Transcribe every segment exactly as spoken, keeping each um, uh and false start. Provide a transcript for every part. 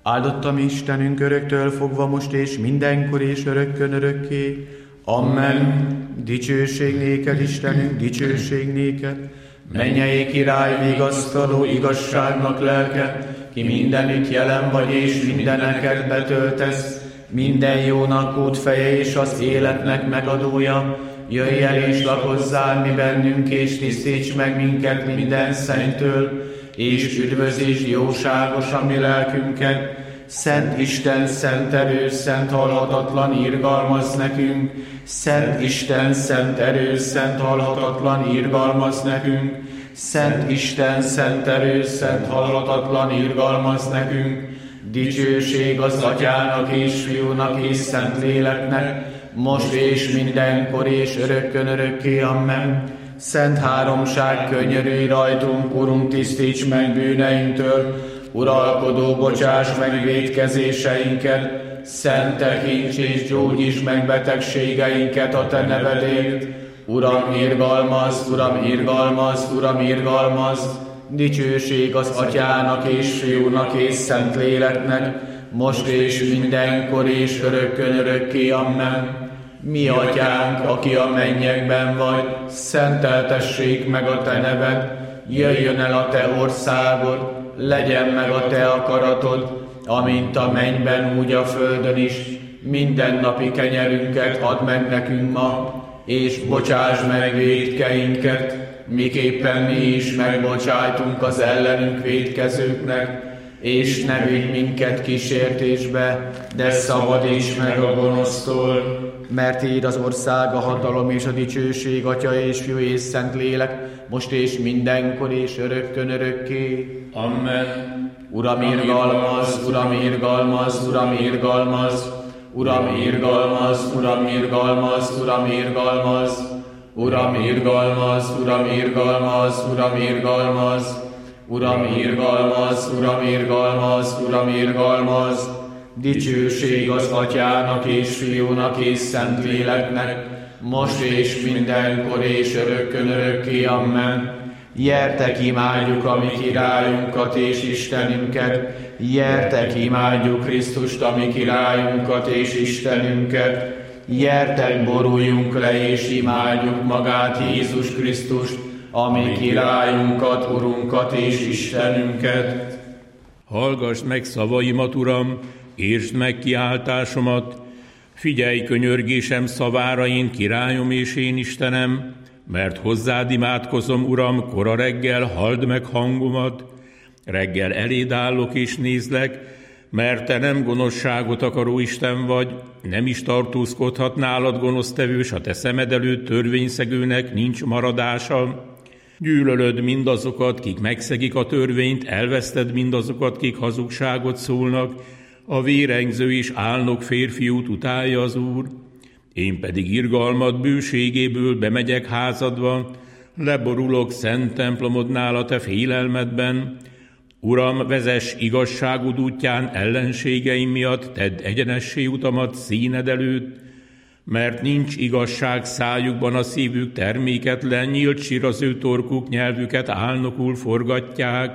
Áldottam Istenünk öröktől fogva most és mindenkor és örökkön örökké. Amen. Dicsőség néked, Istenünk, dicsőség néked. Mennyei király, vigasztaló, igazságnak lelke, ki mindenütt jelen vagy és mindeneket betöltesz, minden jónak útfeje és az életnek megadója. Jöjj el és lakozzál mi bennünk, és tisztíts meg minket minden szennytől, és üdvözíts jóságos a mi lelkünket. Szent Isten, szent erő, szent halhatatlan, irgalmaz nekünk. Szent Isten, szent erő, szent halhatatlan, irgalmaz nekünk. Szent Isten, szent erő, szent halhatatlan, irgalmaz nekünk. Dicsőség az Atyának és Fiúnak és Szentléleknek, most és mindenkor és örökkön örökké. Amen. Szent háromság, könyörülj rajtunk, Urunk, tisztíts meg bűneinktől, uralkodó, bocsáss meg vétkezéseinket, szent tekints és gyógyíts meg betegségeinket a te nevedért. Uram, irgalmaz, Uram, irgalmaz, Uram, irgalmaz. Dicsőség az Atyának és Fiúnak és Szentléleknek, most és mindenkor és örökkön örökké. Amen. Mi Atyánk, aki a mennyekben vagy, szenteltessék meg a te neved, jöjjön el a te országod, legyen meg a te akaratod, amint a mennyben, úgy a földön is. Mindennapi kenyerünket add meg nekünk ma, és bocsáss meg vétkeinket, miképpen mi is megbocsájtunk az ellenünk vétkezőknek, és ne vigy minket kísértésbe, de szabadíts meg a gonosztól. Mert Téd az ország, a hatalom és a dicsőség, Atya és Fiú és Szentlélek, most és mindenkor és örökkön örökké. Amen. Uram, irgalmaz, Uram, irgalmaz, Uram, irgalmaz, Uram, irgalmaz, Uram, irgalmaz, Uram, irgalmaz, Uram, irgalmaz, Uram, irgalmaz, Uram, irgalmaz, Uram, irgalmaz, Uram, irgalmaz, Uram, irgalmaz. Dicsőség az Atyának és Fiúnak és Szentléleknek, most és mindenkor és örökkön örökké. Amen. Jertek, imádjuk a mi királyunkat és Istenünket, jertek, imádjuk Krisztust, a mi királyunkat és Istenünket, jertek, boruljunk le és imádjuk magát, Jézus Krisztust, a mi királyunkat, Urunkat és Istenünket. Hallgass meg szavaimat, Uram, értsd meg kiáltásomat, figyelj könyörgésem szavára, én királyom és én Istenem, mert hozzád imádkozom, Uram, kora reggel, halld meg hangomat. Reggel eléd állok és nézlek, mert te nem gonoszságot akaró Isten vagy, nem is tartózkodhat nálad gonosztevős, a te szemed előtt törvényszegőnek nincs maradása. Gyűlölöd mindazokat, kik megszegik a törvényt, elveszted mindazokat, kik hazugságot szólnak, a vérengző és álnok férfiút utálja az Úr. Én pedig irgalmad bőségéből bemegyek házadba, leborulok szent templomodnál a te félelmedben. Uram, vezess igazságod útján ellenségeim miatt, tedd egyenessé utamat színed előtt, mert nincs igazság szájukban, a szívük terméketlen, nyílt sír az ő torkuk, nyelvüket álnokul forgatják.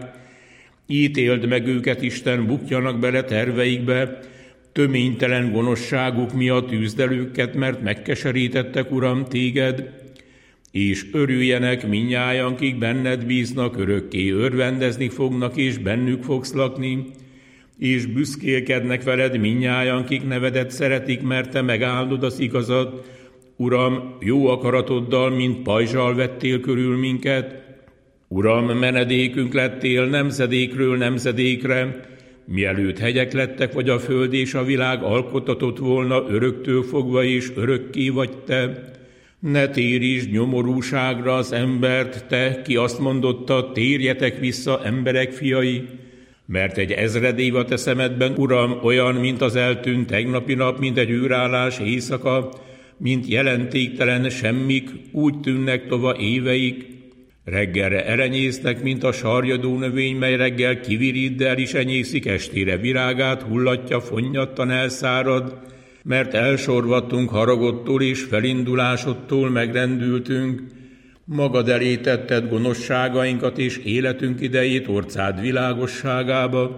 Ítéld meg őket, Isten, bukjanak bele terveikbe, töménytelen gonoszságuk miatt üzd el őket, mert megkeserítettek, Uram, téged, és örüljenek mindnyájan, kik benned bíznak, örökké örvendezni fognak, és bennük fogsz lakni, és büszkélkednek veled mindnyájan, kik nevedet szeretik, mert te megáldod az igazat. Uram, jó akaratoddal, mint pajzsal vettél körül minket. Uram, menedékünk lettél nemzedékről nemzedékre, mielőtt hegyek lettek, vagy a föld és a világ alkotatott volna, öröktől fogva és örökké vagy te. Ne térítsd nyomorúságra az embert, te, ki azt mondotta, térjetek vissza, emberek fiai, mert egy ezred év a te szemedben, Uram, olyan, mint az eltűnt tegnapi nap, mint egy űrállás éjszaka, mint jelentéktelen semmik, úgy tűnnek tova éveik. Reggelre erenyésznek, mint a sarjadó növény, mely reggel kiviriddel is enyészik, estére virágát hullatja, fonnyattan elszárad, mert elsorvadtunk haragodtól és felindulásodtól megrendültünk. Magad elé tetted gonoszságainkat és életünk idejét orcád világosságába.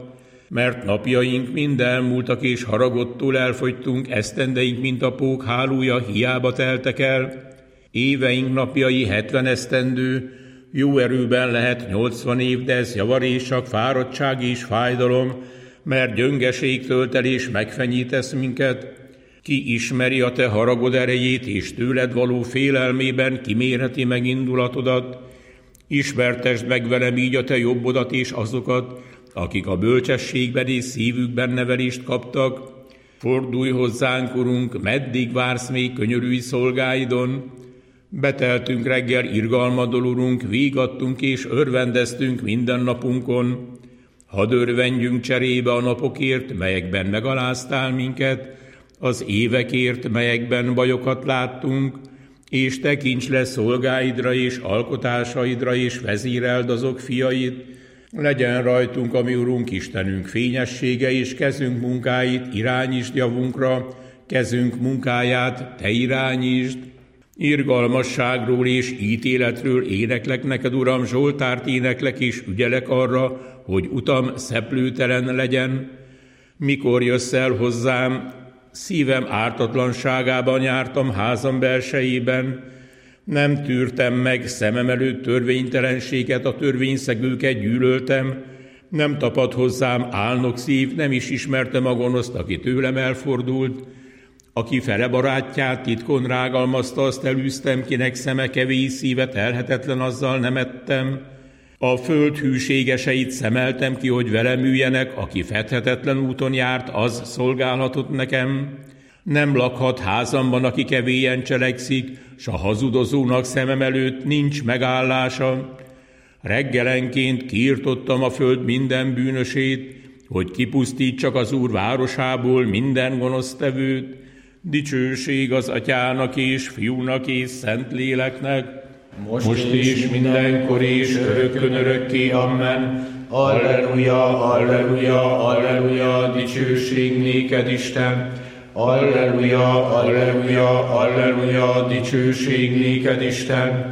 mert napjaink mind elmúltak, és haragodtól elfogytunk, esztendeink, mint a pók hálója, hiába teltek el. Éveink napjai hetven esztendő, jó erőben lehet nyolcvan év, de ez javarésak, fáradtság és fájdalom, mert gyöngeség tölt el és megfenyítesz minket. Ki ismeri a te haragod erejét, és tőled való félelmében kimérheti megindulatodat? Ismertesd meg velem így a te jobbodat és azokat, akik a bölcsességben és szívükben nevelést kaptak. Fordulj hozzánk, Urunk, meddig vársz még könyörülj szolgáidon? Beteltünk reggel irgalmadól, Urunk, vígadtunk és örvendeztünk minden napunkon. Hadd örvendjünk cserébe a napokért, melyekben megaláztál minket, az évekért, melyekben bajokat láttunk, és tekints le szolgáidra és alkotásaidra, és vezéreld azok fiait. Legyen rajtunk, ami Urunk Istenünk fényessége, és kezünk munkáit irányítsd javunkra, kezünk munkáját te irányítsd. Irgalmasságról és ítéletről éneklek neked, Uram, zsoltárt éneklek, és ügyelek arra, hogy utam szeplőtelen legyen. Mikor jössz el hozzám, szívem ártatlanságában jártam házam belsejében, nem tűrtem meg szemem előtt törvénytelenséget, a törvényszegőket gyűlöltem, nem tapad hozzám álnok szív, nem is ismertem a gonoszt, aki tőlem elfordult, aki fele barátját titkon rágalmazta, azt elűztem, kinek szeme kevés, szíve telhetetlen, azzal nem ettem. A föld hűségeseit szemeltem ki, hogy velem üljenek, aki fedhetetlen úton járt, az szolgálhatott nekem. Nem lakhat házamban, aki kevélyen cselekszik, s a hazudozónak szemem előtt nincs megállása. Reggelenként kiirtottam a föld minden bűnösét, hogy kipusztítsak az Úr városából minden gonosztevőt. Dicsőség az Atyának és Fiúnak és Szentléleknek, most, most és mindenkor és örökkön örökké. Amen. Alleluja, alleluja, alleluja, dicsőség néked, Isten. Alleluja, alleluja, alleluja, dicsőség néked, Isten.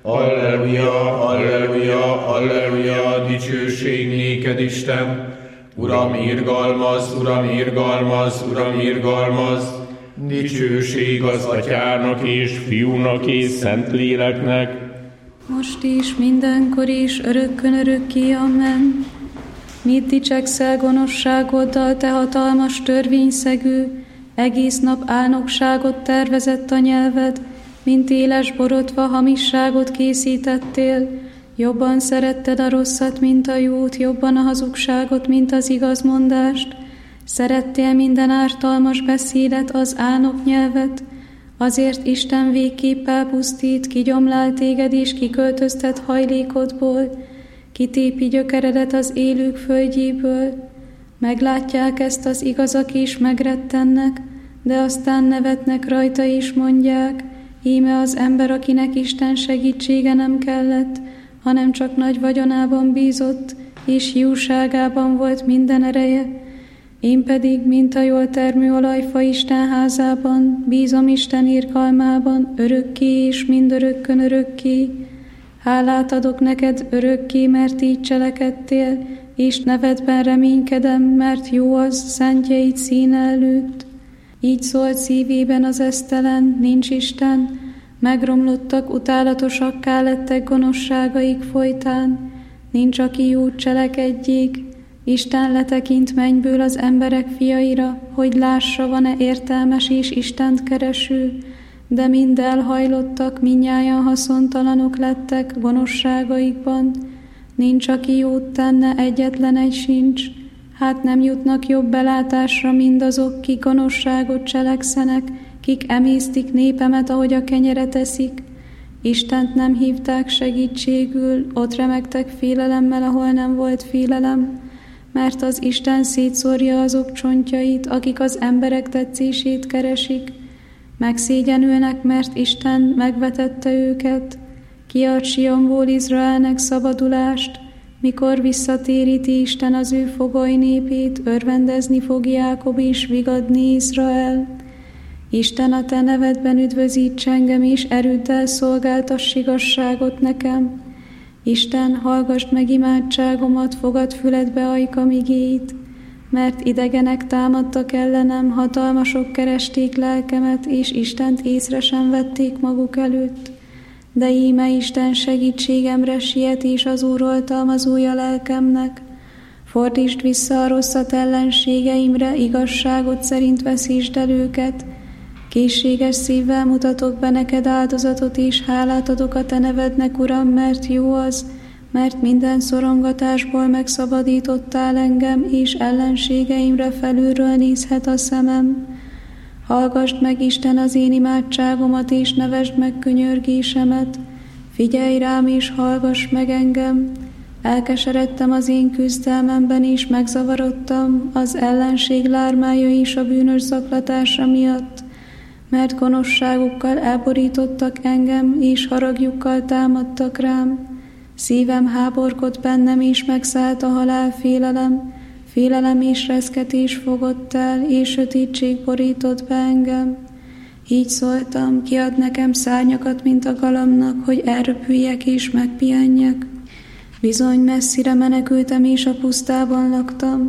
Alleluja, alleluja, alleluja, dicsőség néked, Isten. Uram, irgalmaz, Uram, irgalmaz, Uram, irgalmaz. Dicsőség az Atyának és Fiúnak és Szentléleknek, most is, mindenkor is, örökkön örökké. Amen. Mit dicsekszel gonoszságoddal, te hatalmas törvényszegő, egész nap álnokságot tervezett a nyelved, mint éles borotva hamisságot készítettél, jobban szeretted a rosszat, mint a jót, jobban a hazugságot, mint az igazmondást. Szerettél minden ártalmas beszédet, az álnok nyelvet, azért Isten végképp elpusztít, kigyomlál téged és kiköltöztet hajlékodból, kitépi gyökeredet az élők földjéből. Meglátják ezt az igazak és megrettennek, de aztán nevetnek rajta és mondják, íme az ember, akinek Isten segítsége nem kellett, hanem csak nagy vagyonában bízott, és hiúságában volt minden ereje. Én pedig, mint a jól termő olajfa Isten házában, bízom Isten irgalmában, örökké és mindörökkön örökké. Hálát adok neked örökké, mert így cselekedtél, és nevedben reménykedem, mert jó az szentjeid színe előtt. Így szólt szívében az esztelen, nincs Isten, megromlottak, utálatosakká lettek gonoszságaik folytán, nincs, aki jót cselekedjék. Isten letekint mennyből az emberek fiaira, hogy lássa, van-e értelmes és Istent kereső, de mind elhajlottak, mindnyájan haszontalanok lettek gonoszságaikban. Nincs, aki jót tenne, egyetlen egy sincs, hát nem jutnak jobb belátásra mindazok, kik gonoszságot cselekszenek, kik emésztik népemet, ahogy a kenyeret eszik. Istent nem hívták segítségül, ott remegtek félelemmel, ahol nem volt félelem, mert az Isten szétszórja azok csontjait, akik az emberek tetszését keresik. Megszégyenülnek, mert Isten megvetette őket. Kiad Sionból Izraelnek szabadulást, mikor visszatéríti Isten az ő fogoly népét, örvendezni fog Jákob és vigadni Izrael. Isten, a te nevedben üdvözíts engem, és erőddel szolgáltass igazságot nekem. Isten, hallgassd meg imádságomat, fogad füledbe ajkam igéit. mert idegenek támadtak ellenem, hatalmasok keresték lelkemet, és Istent észre sem vették maguk előtt. De íme Isten segítségemre siet, és az Úr oltalmazója lelkemnek. Fordítsd vissza a rosszat ellenségeimre, igazságot szerint veszítsd el őket. Készséges szívvel mutatok be neked áldozatot, és hálát adok a te nevednek, Uram, mert jó az, mert minden szorongatásból megszabadítottál engem, és ellenségeimre felülről nézhet a szemem. Hallgasd meg, Isten, az én imádságomat, és nevesd meg könyörgésemet. Figyelj rám, és hallgass meg engem. Elkeseredtem az én küzdelmemben, és megzavarodtam az ellenség lármája és a bűnös zaklatása miatt, mert gonoszságukkal elborítottak engem, és haragjukkal támadtak rám. Szívem háborgott bennem, és megszállt a halál félelem, félelem és reszketés fogott el, és sötétség borított be engem. Így szóltam, kiad nekem szárnyakat, mint a galamnak, hogy elröpüljek és megpihenjek. Bizony messzire menekültem, és a pusztában laktam.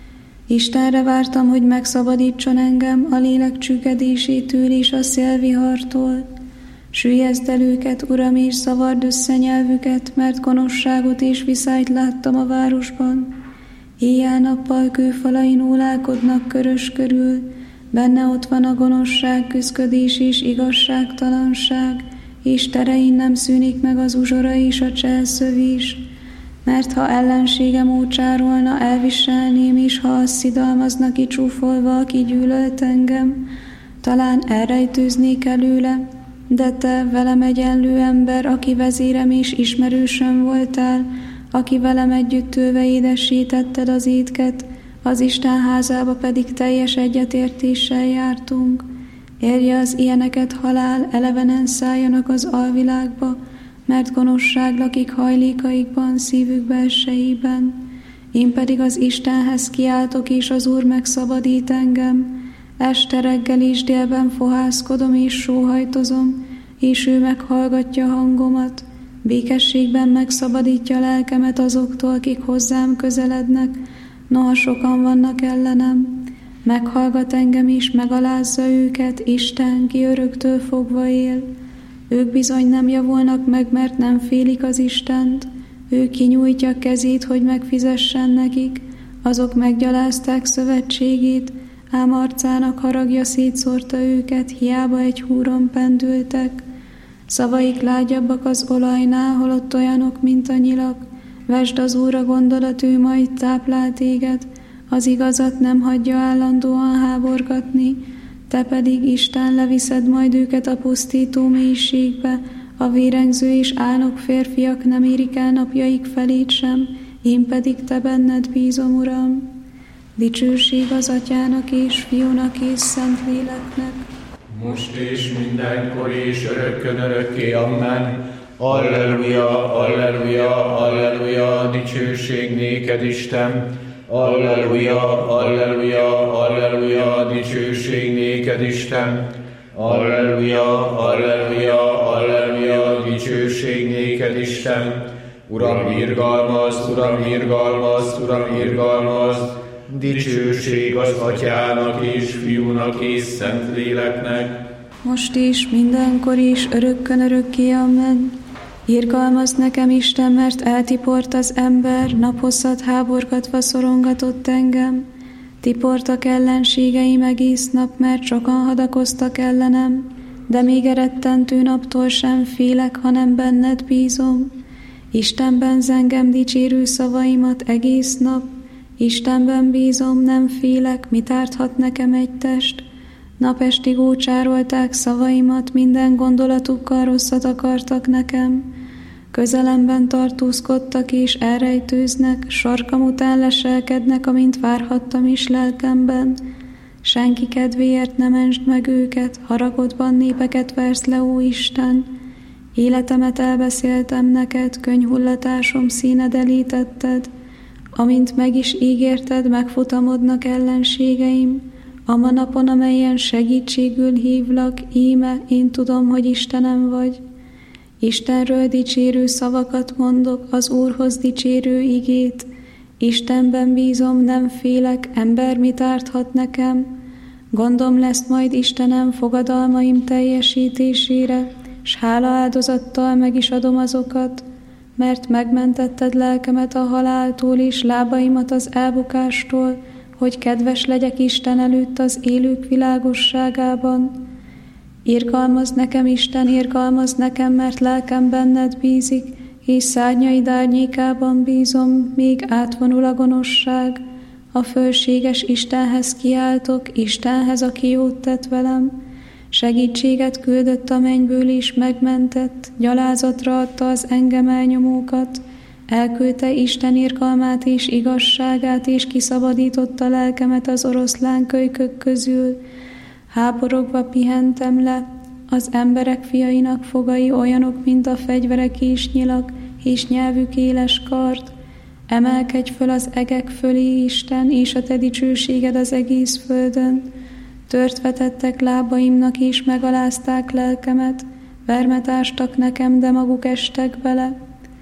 Istenre vártam, hogy megszabadítson engem a lélek csüggedésétől és a szélvihartól. Süllyezd el őket, Uram, és szavard össze nyelvüket, mert gonoszságot és viszályt láttam a városban. Éjjel-nappal kőfalain ólálkodnak körös körül, benne ott van a gonoszság, küszködés és igazságtalanság, és terein nem szűnik meg az uzsora és a cselszövés. Mert ha ellenségem ócsárolna, elviselném, és ha azt szidalmazna kicsúfolva, aki gyűlölt engem, talán elrejtőznék előle, de te, velem egyenlő ember, aki vezérem és ismerősöm voltál, aki velem együtt ülve édesítetted az étket, az Isten házába pedig teljes egyetértéssel jártunk. Érje az ilyeneket halál, elevenen szálljanak az alvilágba, mert gonoszság lakik hajlékaikban, szívük belsejében. Én pedig az Istenhez kiáltok, és az Úr megszabadít engem. Este, reggel és délben fohászkodom és sóhajtozom, és ő meghallgatja hangomat. Békességben megszabadítja lelkemet azoktól, akik hozzám közelednek, noha sokan vannak ellenem. Meghallgat engem is, megalázza őket, Isten, ki öröktől fogva él. Ők bizony nem javulnak meg, mert nem félik az Istent. Ő kinyújtja kezét, hogy megfizessen nekik. Azok meggyalázták szövetségét, ám arcának haragja szétszórta őket, hiába egy húron pendültek. Szavaik lágyabbak az olajnál, holott olyanok, mint a nyilak. Vesd az Úrra gondolat, ő majd táplál téged, az igazat nem hagyja állandóan háborgatni, te pedig, Isten, leviszed majd őket a pusztító mélységbe, a vérengző és álnok férfiak nem érik el napjaik felét sem, én pedig te benned bízom, Uram. Dicsőség az Atyának és Fiúnak és Szentléleknek, most és mindenkor és örökkön örökké, amen. Alleluja, alleluja, alleluja, dicsőség néked, Isten. Alleluja, alleluja, alleluja, dicsőség néked, Isten. Alleluja, alleluja, alleluja, dicsőség néked, Isten. Uram, irgalmazd, Uram, irgalmazd, Uram, irgalmazd, dicsőség az Atyának és Fiúnak és Szentléleknek, most is, mindenkor is, örökkön örökké, amen. Irgalmazd nekem, Isten, mert eltiport az ember, naphosszat háborgatva szorongatott engem. Tiportak ellenségeim egész nap, mert sokan hadakoztak ellenem, de még erettentő naptól sem félek, hanem benned bízom. Istenben zengem dicsérő szavaimat egész nap, Istenben bízom, nem félek, mit árthat nekem egy test. Napestig ócsárolták szavaimat, minden gondolatukkal rosszat akartak nekem. Közelemben tartózkodtak és elrejtőznek, sarkam után leselkednek, amint várhattam is lelkemben. Senki kedvéért ne mentsd meg őket, haragodban népeket versz le, ó Isten. Életemet elbeszéltem neked, könnyhullatásom színed elítetted. Amint meg is ígérted, megfutamodnak ellenségeim. A napon, amelyen segítségül hívlak, íme, én tudom, hogy Istenem vagy. Istenről dicsérő szavakat mondok, az Úrhoz dicsérő igét. Istenben bízom, nem félek, ember mit árthat nekem? Gondom lesz majd Istenem fogadalmaim teljesítésére, s hála áldozattal meg is adom azokat, mert megmentetted lelkemet a haláltól és lábaimat az elbukástól, hogy kedves legyek Isten előtt az élők világosságában. Irgalmazd nekem, Isten, irgalmazd nekem, mert lelkem benned bízik, és szárnyaid árnyékában bízom, még átvonul a gonoszság. A fölséges Istenhez kiáltok, Istenhez, aki jót tett velem. Segítséget küldött a mennyből is megmentett, gyalázatra adta az engem elnyomókat. Elküldte Isten irgalmát és igazságát, és kiszabadította lelkemet az oroszlán kölykök közül. Háborogva pihentem le, az emberek fiainak fogai olyanok, mint a fegyverek és nyilak, és nyelvük éles kard. Emelkedj föl az egek fölé, Isten, és a te dicsőséged az egész földön. Tört vetettek lábaimnak, és megalázták lelkemet, vermet ástak nekem, de maguk estek bele.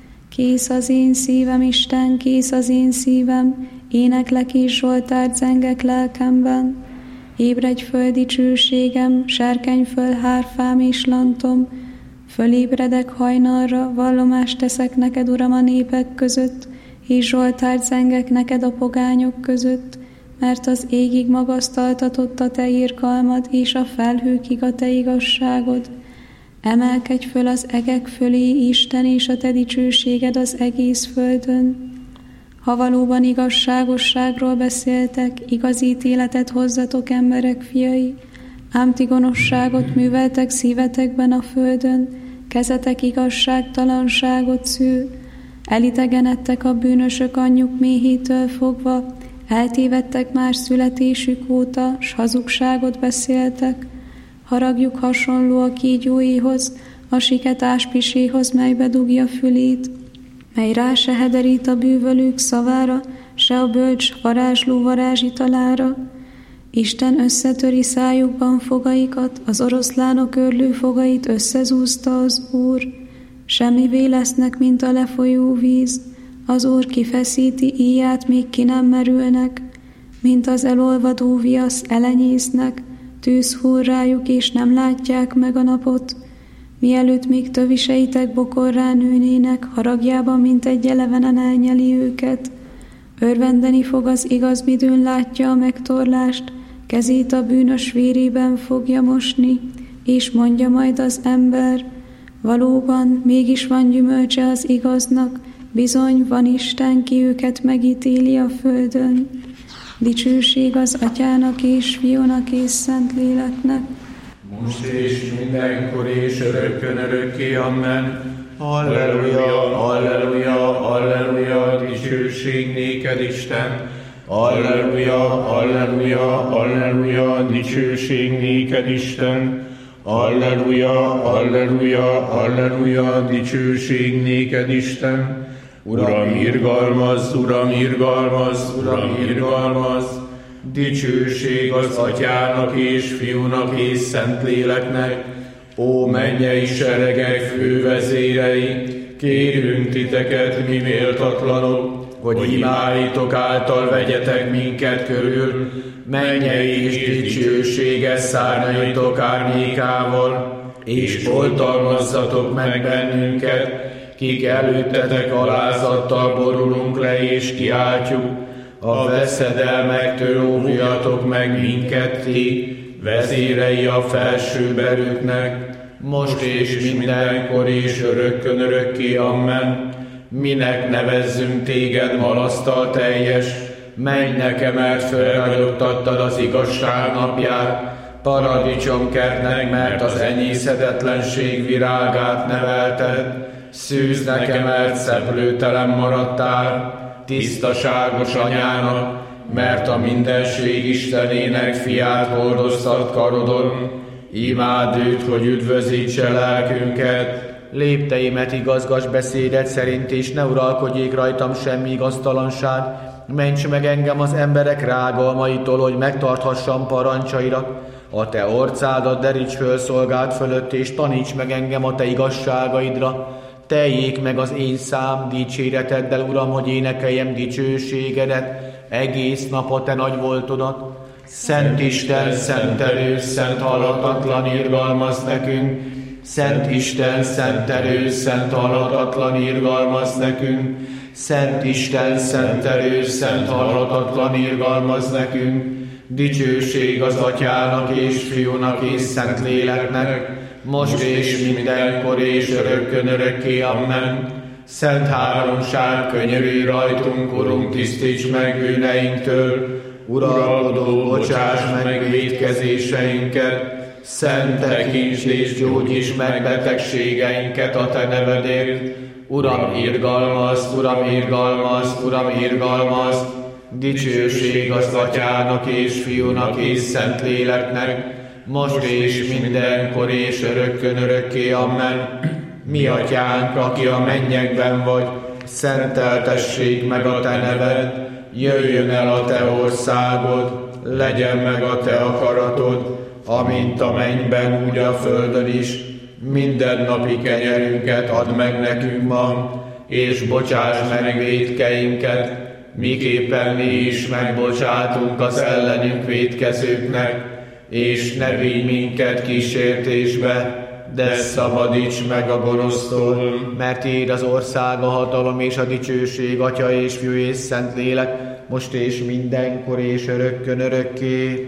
Kész az én szívem, Isten, kész az én szívem, éneklek és zsoltárt zengek lelkemben. Ébredj föl, dicsőségem, serkenj föl, hárfám és lantom, fölébredek hajnalra, vallomást teszek neked, Uram, a népek között, és zsoltárt zengek neked a pogányok között, mert az égig magasztaltatott a te irgalmad, és a felhőkig a te igazságod. Emelkedj föl az egek fölé, Isten, és a te dicsőséged az egész földön. Ha valóban igazságosságról beszéltek, igaz ítéletet hozzatok, emberek fiai, ám ti gonoszságot műveltek szívetekben a földön, kezetek igazságtalanságot szül. Elitegenedtek a bűnösök anyjuk méhétől fogva, eltévedtek már születésük óta, s hazugságot beszéltek. Haragjuk hasonló a kígyóéhoz, a siket áspiséhoz, melybe dugja fülét, mely rá se hederít a bűvölők szavára, se a bölcs varázsló varázsitalára. Isten összetöri szájukban fogaikat, az oroszlánok örlő fogait összezúzta az Úr. Semmivé lesznek, mint a lefolyó víz, az Úr kifeszíti íját, még ki nem merülnek, mint az elolvadó viasz elenyésznek, tűz hull rájuk, és nem látják meg a napot. Mielőtt még töviseitek bokorrá nőnének, haragjában, mint egy elevenen elnyeli őket. Örvendeni fog az igaz, midőn látja a megtorlást, kezét a bűnös vérében fogja mosni, és mondja majd az ember, valóban mégis van gyümölcse az igaznak, bizony van Isten, ki őket megítéli a földön. Dicsőség az Atyának és Fiúnak és Szentléleknek, most és mindenkor és örökkön örökké, amen. Halleluja, halleluja, halleluja, dicsőség néked, Isten. Halleluja, halleluja, halleluja, dicsőség néked, Isten. Halleluja, halleluja, halleluja, dicsőség néked, Isten. Uram, irgalmazz, Uram, irgalmazz, Uram, irgalmazz. Dicsőség az Atyának és Fiúnak és Szentléleknek. Ó, mennyei seregek fővezérei, kérünk titeket, mi méltatlanok, hogy imáitok által vegyetek minket körül, mennyei és dicsőséges szárnyaitok árnyékával, és oltalmazzatok meg bennünket, kik előttetek alázattal borulunk le és kiáltjuk, a veszedelmektől óvjatok meg minket ti, vezérei a felső erőknek, most és mindenkor és örökkön örökké, amen. Minek nevezzünk téged malasztal teljes, mennynek emelt felragyogtattad az igazság napját, paradicsomkertnek, mert az enyészedetlenség virágát nevelted, szűznek emelt szeplőtelen maradtál, tisztaságos anyának, mert a mindenség Istenének fiát hordoztat karodon. Imád őt, hogy üdvözítse lelkünket. Lépteimet igazgass beszédet szerint, és ne uralkodjék rajtam semmi igaztalanság. Ments meg engem az emberek rágalmaitól, hogy megtarthassam parancsaira. A te orcádat deríts föl szolgád fölött, és taníts meg engem a te igazságaidra. teljék meg az én szám dicséreteddel, Uram, hogy énekeljem dicsőségedet, egész nap a te nagy voltodat. Szent Isten, szent erő, szent halhatatlan, irgalmaz nekünk. Szent Isten, szent erő, szent halhatatlan, irgalmaz nekünk. Szent Isten, szent erő, szent halhatatlan, irgalmaz nekünk. Dicsőség az Atyának és Fiúnak és Szent Léleknek, most és mindenkor és örökkön örökké. Amen. Szent háromság, könyörülj rajtunk, Urunk, tisztíts meg bűneinktől. Uralkodó, bocsáss meg vétkezéseinket, szent tekintsd és gyógyíts meg betegségeinket a te nevedért. Uram, irgalmaz, Uram, irgalmaz, Uram, irgalmaz. Dicsőség az Atyának és Fiúnak és Szent Léleknek, most és mindenkor és örökkön örökké. Amen. Mi Atyánk, aki a mennyekben vagy, szenteltessék meg a te neved, jöjjön el a te országod, legyen meg a te akaratod, amint a mennyben, úgy a földön is. Mindennapi kenyerünket add meg nekünk ma, és bocsáss meg vétkeinket, miképpen mi is megbocsátunk az ellenünk vétkezőknek, és ne vigy minket kísértésbe, de szabadíts meg a gonosztól, mert tiéd az ország, a hatalom és a dicsőség, Atya és Fiú és Szent Lélek, most és mindenkor és örökkön örökké.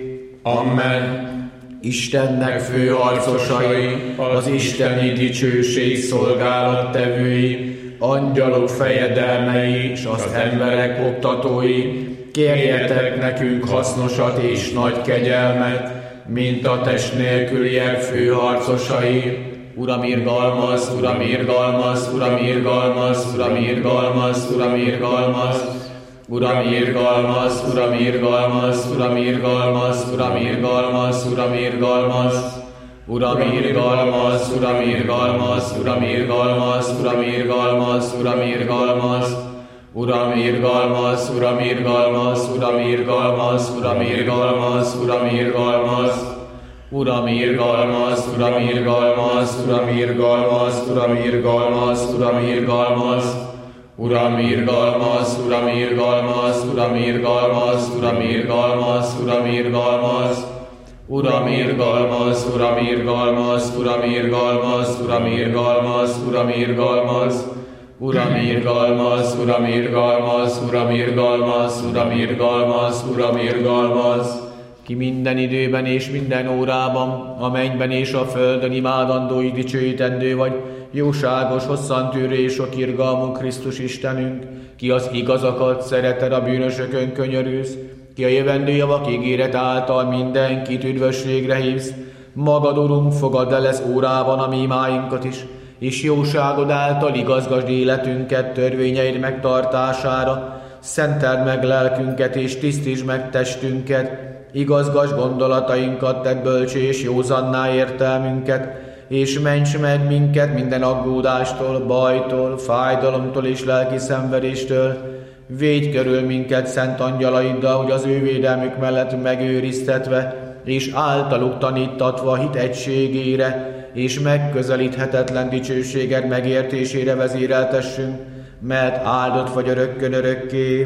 Amen. Istennek főharcosai, az isteni dicsőség szolgálattevői, angyalok fejedelmei és az emberek oktatói, kérjetek nekünk hasznosat és nagy kegyelmet, mint a test nélküliek főharcosai. Uram, irgalmaz, Uram, irgalmaz, Uram, irgalmaz, Uram, irgalmaz, Uram, irgalmaz. Uram, irgalmaz, Uram, irgalmaz, Uram, irgalmaz, Uram, irgalmaz, Uram, irgalmaz. Uram, irgalmaz, Uram, irgalmaz, Uram, irgalmaz, Uram, irgalmaz, Uram, irgalmaz. Uram, irgalmaz, Uram, irgalmaz, Uram, irgalmaz, Uram, irgalmaz, Uram, irgalmaz. Uram, irgalmaz, Uram, irgalmaz, Uram, irgalmaz, Uram, irgalmaz, Uram, irgalmaz. Uram, irgalmaz, Uram, irgalmaz, Uram, irgalmaz, Uram, irgalmaz, Uram, irgalmaz. Uram, irgalmaz, Uram, irgalmaz, Uram, irgalmaz, Uram, irgalmaz, Uram, irgalmaz. Uram, irgalmaz, Uram, irgalmaz, Uram, irgalmaz, Uram, irgalmaz, Uram, irgalmaz. Ki minden időben és minden órában, a mennyben és a földön imádandó, dicsőítendő vagy, jóságos, hosszantűrő és sok irgalmú Krisztus Istenünk, ki az igazakat szereted, a bűnösökön könyörülsz, ki a jövendő javak ígéret által mindenkit üdvösségre hívsz, magad, Urunk, fogadd el ez órában a mi imáinkat is, és jóságod által igazgasd életünket törvényeid megtartására, szenteld meg lelkünket és tisztítsd meg testünket, igazgasd gondolatainkat, tedd bölcsé és józanná értelmünket, és ments meg minket minden aggódástól, bajtól, fájdalomtól és lelki szenvedéstől. Védj körül minket szent angyalaiddal, hogy az ő védelmük mellett megőriztetve, és általuk tanítatva hit egységére, és megközelíthetetlen dicsőséged megértésére vezéreltessünk, mert áldott vagy örökkön örökké.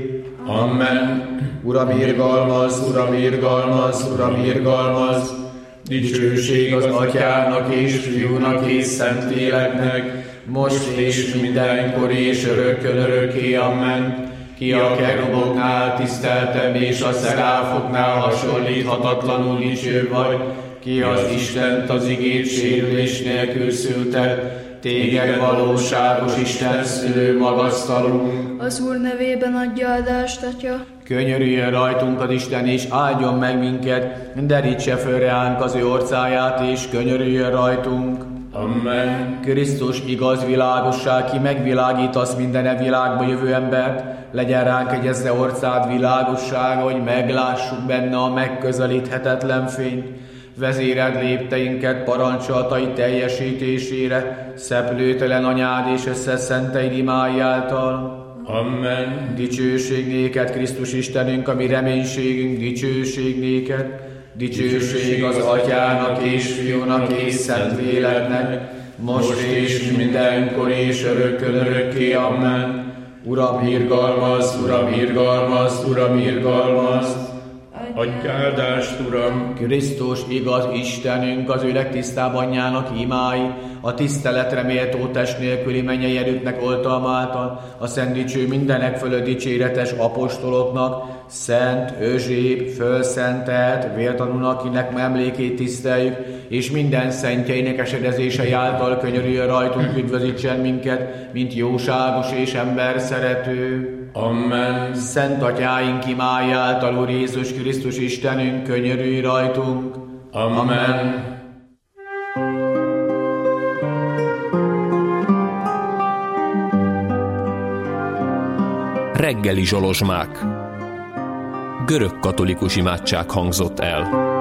Amen. Uram, irgalmaz, Uram, irgalmaz, Uram, irgalmaz. Dicsőség az Atyának és Fiúnak és Szent Léleknek, most és mindenkor és örökkön örökké. Amen. Ki a keruboknál tiszteltebb és a szeráfoknál hasonlíthatatlanul dicső vagy, ki az Istent az igét sérülés nélkül szülte, téged valóságos Isten szülő magasztalunk. Az Úr nevében adja adást, Atya. Könyörüljön rajtunk az Isten, és áldjon meg minket, derítse föl reánk az ő orcáját, és könyörüljön rajtunk. Amen. Krisztus igaz világosság, ki megvilágítasz minden e világba jövő embert, legyen ránk egyezze orcád világossága, hogy meglássuk benne a megközelíthetetlen fényt. Vezéreld lépteinket parancsolatai teljesítésére, szeplőtelen anyád és összeszenteid imái által. Amen. Dicsőség néked, Krisztus Istenünk, a mi reménységünk, dicsőség néked. Dicsőség az Atyának és Fiúnak és Szent Léleknek, most és mindenkor és örökkön örökké. Amen. Uram, irgalmaz, Uram, irgalmaz, Uram, irgalmaz. Adj áldást, Uram! Krisztus, igaz Istenünk, az ő legtisztább anyjának imái, a tiszteletre méltó test nélküli mennyei erőknek oltalma által, a szent dicső mindenek fölött dicséretes apostoloknak, Szent Özsép, fölszentelt, vértanúnak, akinek emlékét tiszteljük, és minden szentjeinek esedezései által könyörüljön rajtunk, üdvözítsen minket, mint jóságos és ember szerető. Amen. Szent atyáink imái által, Úr Jézus Krisztus Istenünk, könyörülj rajtunk. Amen. Amen. Reggeli zsolozsmák. Görög katolikus imádság hangzott el.